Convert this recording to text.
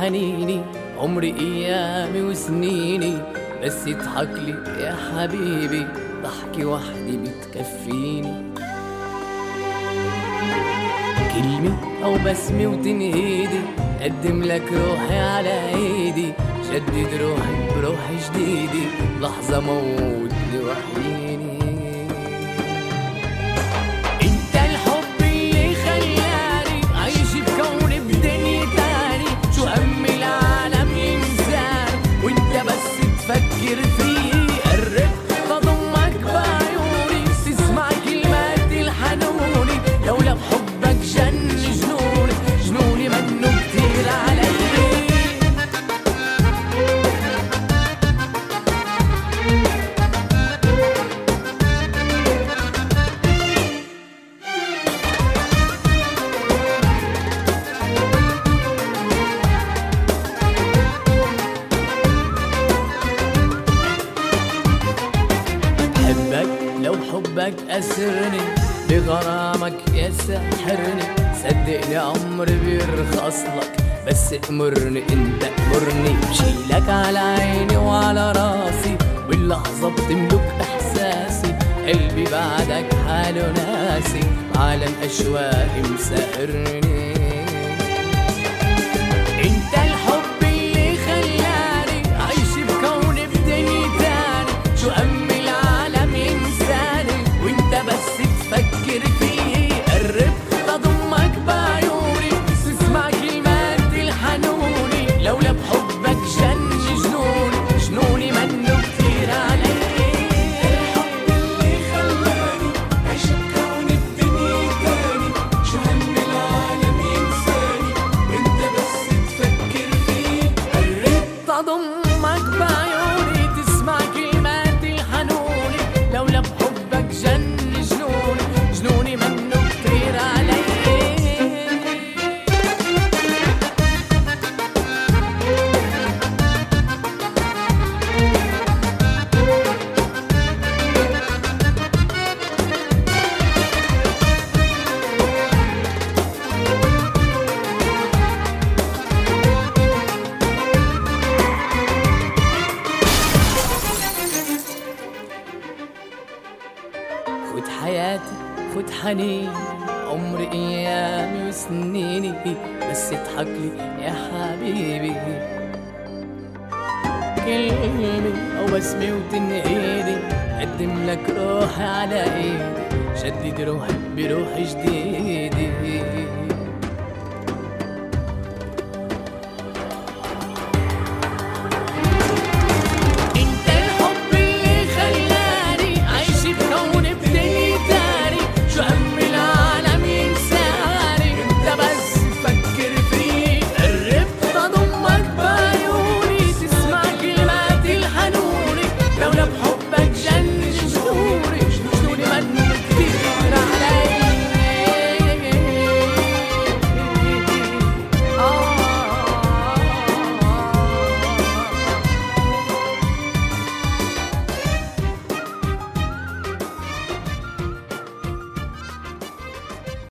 حنيني، عمري ايامي وسنيني، بس يضحك لي يا حبيبي، ضحكي وحدي بتكفيني. كلمة او بسمة وتنهيدي، قدم لك روحي على ايدي، جدد روحي بروح جديدي، لحظة موتني وحيني. انت الحب اللي خلاني عايش بكون بدنيا تاني، شو هم العالم ينساني وانت بس تفكر فيه. قرب تضمك بعيوني، تسمع كلمات الحنوني، لولا بحبك جن جنوني، جنوني منه كتير علي. لو حبك أسرني، بغرامك يسحرني، صدقني عمري بيرخص لك، بس امرني انت امرني، بشيلك على عيني وعلى راسي، باللحظة بتملك احساسي، قلبي بعدك حاله ناسي، عالم اشواقي مسهرني. انت الحب اللي خلاني عايش بكون بدنيا تاني، شو امي العالم ينساني وانت بس تفكر فيه. قرب تضمك بعيوني، تسمع كلمات الحنوني، لولا بحبك جن جنوني، جنوني منه كتير علي. الحب اللي خلاني عيش بكون بدنيا تاني، شو هم العالم ينساني وانت بس تفكر فيه. قرب تضمك بعيوني، تسمع كلمات الحنوني، لولا بحبك جن جنوني، جنوني منه كتير علي. خد حياتي خد حنيني، عمري ايامي وسنيني، بس اضحك لي يا حبيبي. كلمة او بسمة وتنقيدي، قدم لك روحي على ايدي، جدد روحي بروح جديدي.